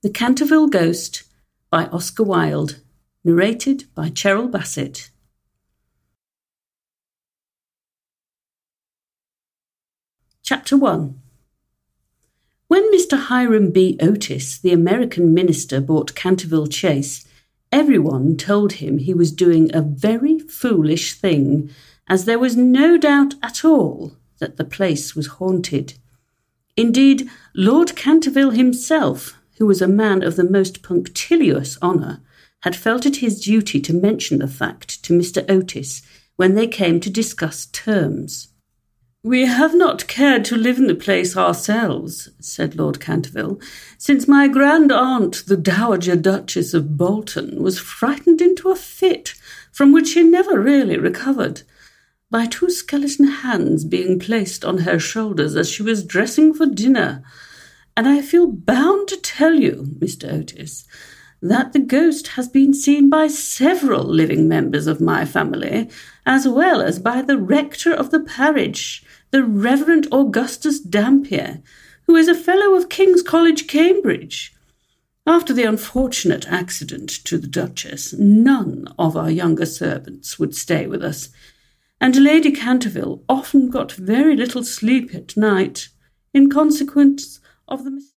The Canterville Ghost by Oscar Wilde, narrated by Cheryl Bassett. Chapter 1. When Mr. Hiram B. Otis, the American minister, bought Canterville Chase, everyone told him he was doing a very foolish thing, as there was no doubt at all that the place was haunted. Indeed, Lord Canterville himself, who was a man of the most punctilious honour, had felt it his duty to mention the fact to Mr. Otis when they came to discuss terms. "We have not cared to live in the place ourselves," said Lord Canterville, "since my grand-aunt, the Dowager Duchess of Bolton, was frightened into a fit, from which she never really recovered, by two skeleton hands being placed on her shoulders as she was dressing for dinner. And I feel bound to tell you, Mr. Otis, that the ghost has been seen by several living members of my family, as well as by the rector of the parish, the Reverend Augustus Dampier, who is a fellow of King's College, Cambridge. After the unfortunate accident to the Duchess, none of our younger servants would stay with us, and Lady Canterville often got very little sleep at night, in consequence of the